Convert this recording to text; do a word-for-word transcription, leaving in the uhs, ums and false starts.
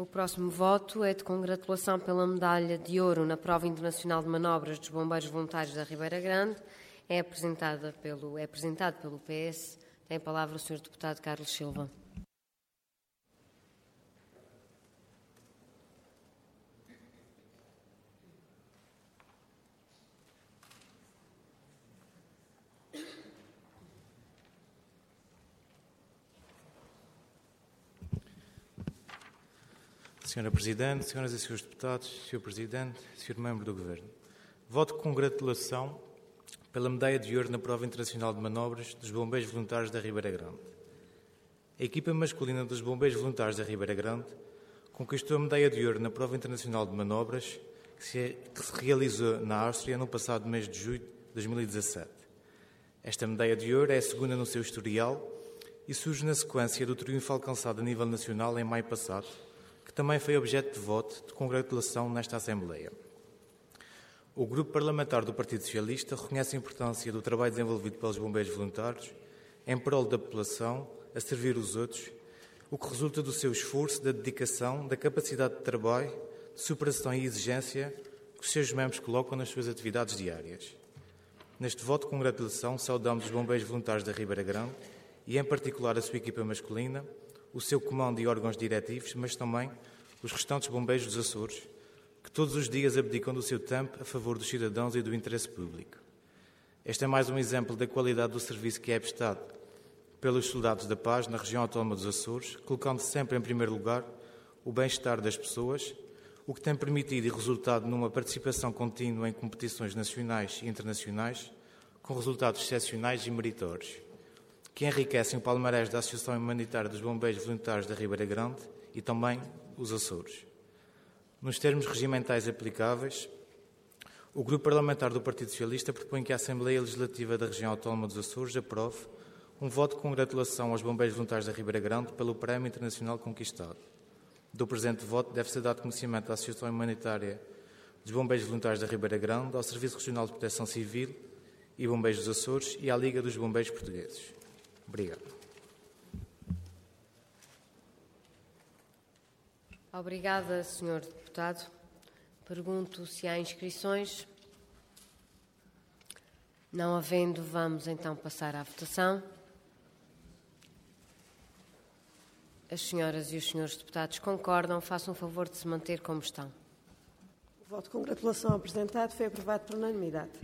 O próximo voto é de congratulação pela medalha de ouro na Prova Internacional de Manobras dos Bombeiros Voluntários da Ribeira Grande. É, apresentada pelo, é apresentado pelo P S. Tem a palavra o senhor Deputado Carlos Silva. Senhora Presidente, Senhoras e Senhores Deputados, Senhor Presidente, Senhor Membro do Governo, voto de congratulação pela medalha de ouro na Prova Internacional de Manobras dos Bombeiros Voluntários da Ribeira Grande. A equipa masculina dos Bombeiros Voluntários da Ribeira Grande conquistou a medalha de ouro na Prova Internacional de Manobras que se, que se realizou na Áustria no passado mês de julho de dois mil e dezassete. Esta medalha de ouro é a segunda no seu historial e surge na sequência do triunfo alcançado a nível nacional em maio passado, que também foi objeto de voto de congratulação nesta Assembleia. O Grupo Parlamentar do Partido Socialista reconhece a importância do trabalho desenvolvido pelos bombeiros voluntários em prol da população, a servir os outros, o que resulta do seu esforço, da dedicação, da capacidade de trabalho, de superação e exigência que os seus membros colocam nas suas atividades diárias. Neste voto de congratulação, saudamos os bombeiros voluntários da Ribeira Grande e, em particular, a sua equipa masculina, o seu comando e órgãos diretivos, mas também os restantes bombeiros dos Açores, que todos os dias abdicam do seu tempo a favor dos cidadãos e do interesse público. Este é mais um exemplo da qualidade do serviço que é prestado pelos soldados da paz na região autónoma dos Açores, colocando sempre em primeiro lugar o bem-estar das pessoas, o que tem permitido e resultado numa participação contínua em competições nacionais e internacionais, com resultados excepcionais e meritórios, que enriquecem o palmarés da Associação Humanitária dos Bombeiros Voluntários da Ribeira Grande e também os Açores. Nos termos regimentais aplicáveis, o Grupo Parlamentar do Partido Socialista propõe que a Assembleia Legislativa da Região Autónoma dos Açores aprove um voto de congratulação aos Bombeiros Voluntários da Ribeira Grande pelo Prémio Internacional conquistado. Do presente voto deve ser dado conhecimento à Associação Humanitária dos Bombeiros Voluntários da Ribeira Grande, ao Serviço Regional de Proteção Civil e Bombeiros dos Açores e à Liga dos Bombeiros Portugueses. Obrigado. Obrigada, senhor Deputado. Pergunto se há inscrições. Não havendo, vamos então passar à votação. As senhoras e os senhores deputados concordam, façam o favor de se manter como estão. O voto de congratulação apresentado foi aprovado por unanimidade.